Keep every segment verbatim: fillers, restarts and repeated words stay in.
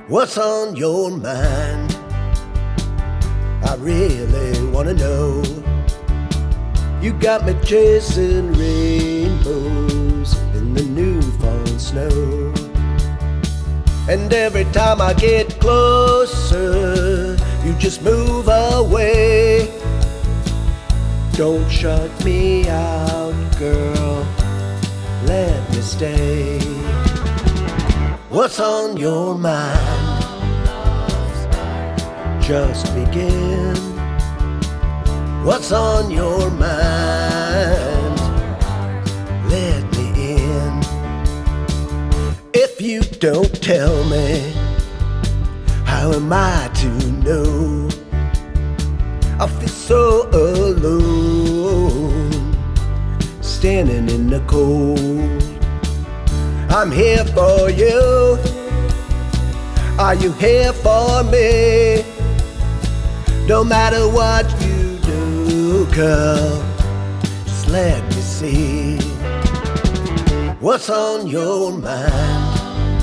What's on your mind? I really wanna know. You got me chasing rainbows in the new fall snow. And every time I get closer, you just move away. Don't shut me out, girl, let me stay. What's on your mind? Just begin. What's on your mind? Let me in. If you don't tell me, how am I to know? I feel so alone, standing in the cold. I'm here for you. Are you here for me? No matter what you do, girl, just let me see. What's on your mind?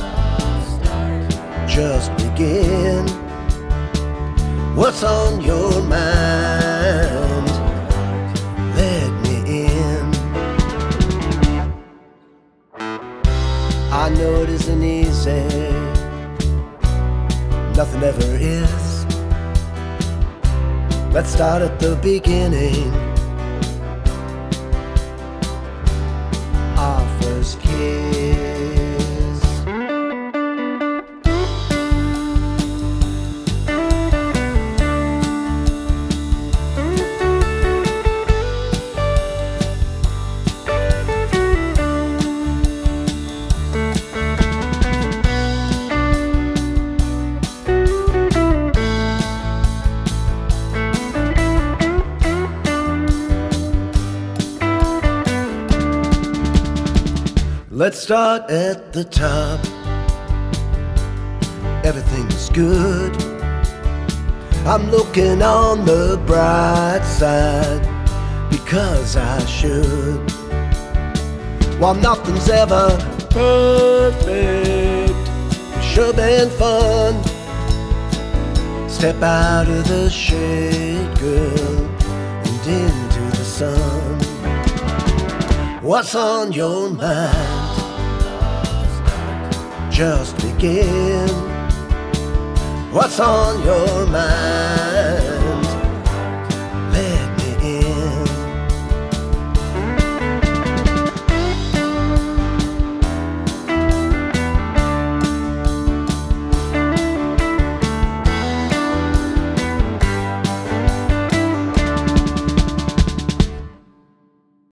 Just begin. What's on your mind? Let me in. I know it isn't easy, nothing ever is. Let's start at the beginning. Our first kiss. Let's start at the top. Everything's good. I'm looking on the bright side because I should. While nothing's ever perfect, it sure been fun. Step out of the shade, girl, and into the sun. What's on your mind? Just begin. What's on your mind?